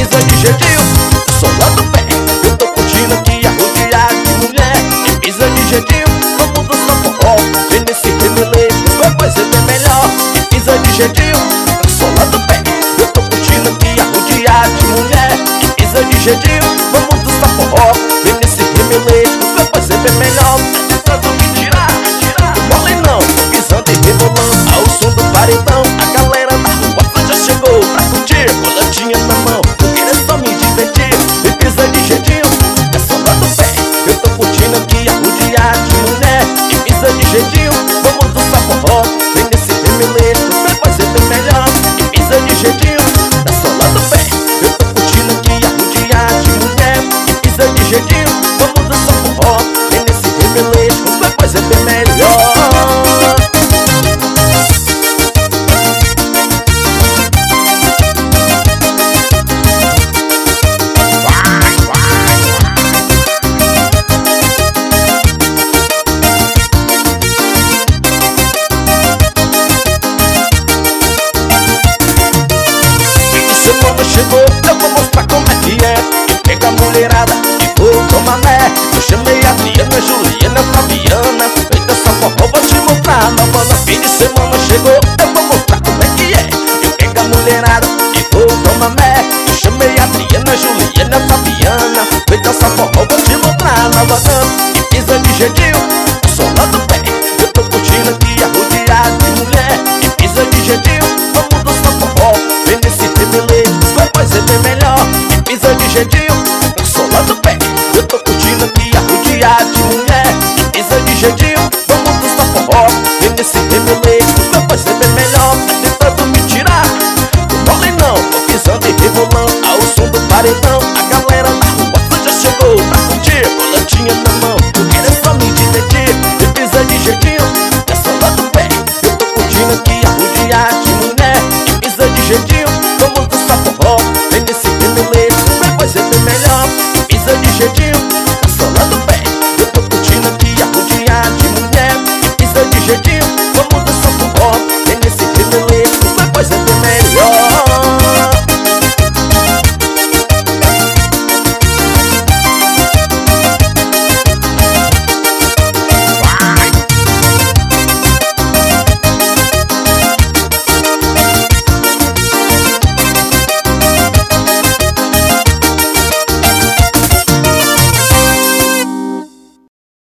pisa de jeitinho, solando o pé. Eu tô curtindo aqui arrodeado de mulher. E pisa de jeitinho, vamos dançar forró. Vem nesse remeleixo, vai ser bem melhor. E pisa de jeitinho, solando o pé. Eu tô curtindo aqui arrodeado de mulher. E pisa de jeitinho, vamos dançar forró. Vem nesse remeleixo, vai ser bem melhor. Tentando me tirar, não mole não, pisando e rebolando ao som do paredão. A galera da rua já chegou pra curtir, coladinha na mão, eu queria só me divertir. E pisa de jeitinho, é solando o pé. Eu tô curtindo aqui arrodeado de mulher. E pisa de jeitinho, vamos dançar forró. Vem nesse remeleixo, vai ser bem melhor. E pisa de jeitinho, é solando o pé. Eu tô curtindo aqui arrodeado de mulher. E pisa de jeitinho, vamos dançar forró. Vem nesse remeleixo, vai ser bem melhor. Chegou, eu vou mostrar como é que é. Eu pego a mulherada e vou tomar mé. Eu chamei a Adriana, a Juliana, a Fabiana. Vem dançar forró, vou te mostrar na banda. Fim de semana chegou, eu vou mostrar como é que é. Eu pego a mulherada e vou tomar mé. Eu chamei a Adriana, a Juliana, a Fabiana. Vem dançar forró, vou te mostrar na banda. E pisa de jeitinho, solando o pé. Eu tô curtindo aqui arrodeado de mulher. E pisa de jeitinho, vamos dançar forró. Vem nesse remeleixo, vai ser bem melhor. E pisa de jeitinho, solando o pé. Eu tô curtindo aqui arrodeado de mulher. E pisa de jeitinho, vamos dançar forró. Vem nesse remeleixo, vai ser bem melhor. Tá tentando me tirar, não mole não, tô pisando e rebolando ao som do paredão. A galera da rua já chegou pra curtir, coladinha na mão.